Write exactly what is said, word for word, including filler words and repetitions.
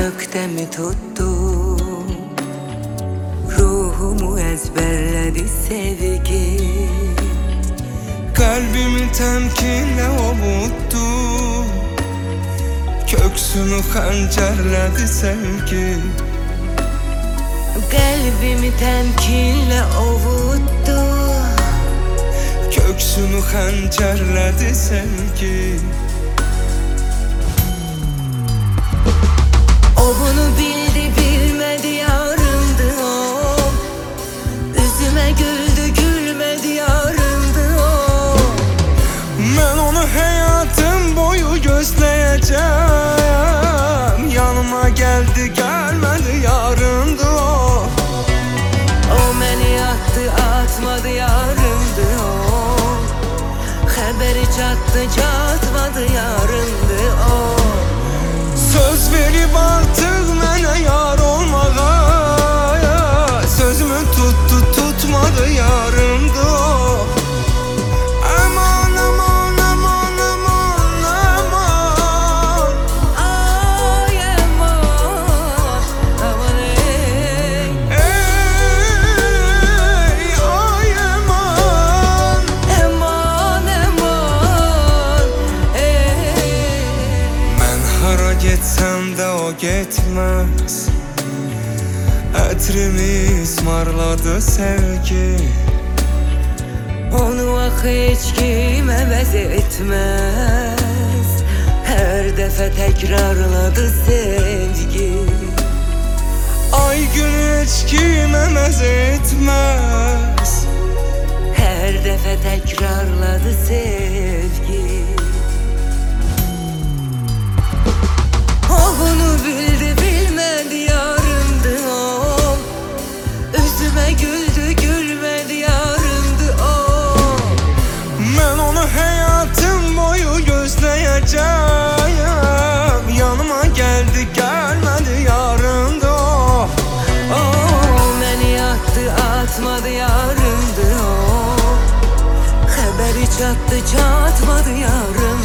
gökte mi tuttu? Ruhumu ezberledi sevgi. Kalbimi temkinle ovuttu, köksünü hançerledi sevgi. Kalbimi temkinle ovuttu, köksünü hançerledi sevgi. O bunu bildi bilmedi yarımdı o. Üzüme güldü gülmedi yarımdı o. Ben onu hayatım boyu gözleyeceğim. Yanıma geldi gelmedi yarımdı o. O beni yaktı atmadı yarımdı o. Haberi çattı çatmadı yarımdı o. Söz verip artık mənə yar olmağa, sözümü tuttu tutmadı yarımdı o. Aman aman aman aman aman. Ay aman aman ey. Ey ay aman. Aman aman ey. Mən hara getsəm də o getməz, ətrimi ismarladı sevgi. Onu ah hiç kim əvəz etmez. Her dəfə təkrarladı sevgi. Ay gün heç kim əməz etməz. Her dəfə təkrarladı sevgi. O bunu bildi bilmedi yarımdı o. Üzüme güldü gülmedi yarımdı o. Mən onu hayatım boyu gözleyeceğim. Yanıma geldi gelmedi yarımdı o. O beni yaktı atmadı yarımdı o. Haberi çattı çatmadı yarım.